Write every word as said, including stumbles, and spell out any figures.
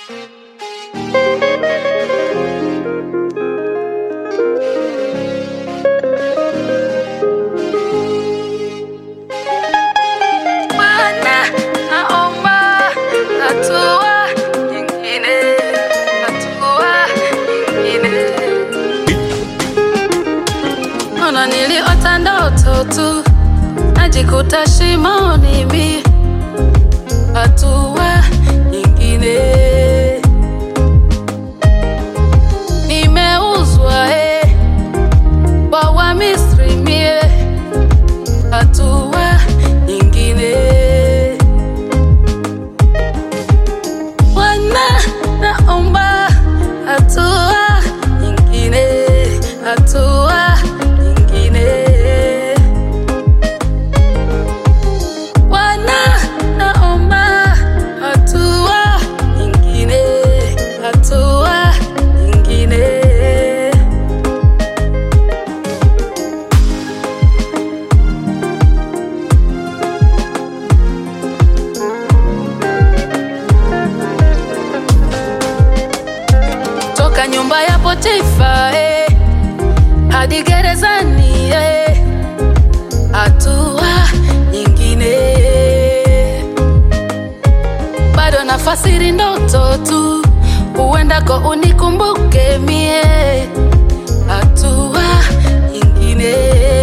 Niliota ndoto tu, najikuta shimoni mimi, hatua nyingine. Nimeuzwa eh, kwa Wamisri mie, hatua nyingine. Bwana naomba hatua nyingine, hatua nyumba ya Potifa eh, hadi gerezani eh, hatua nyingine. Bado nafasiri ndoto tu, uendako unikumbuke mie, hatua nyingine.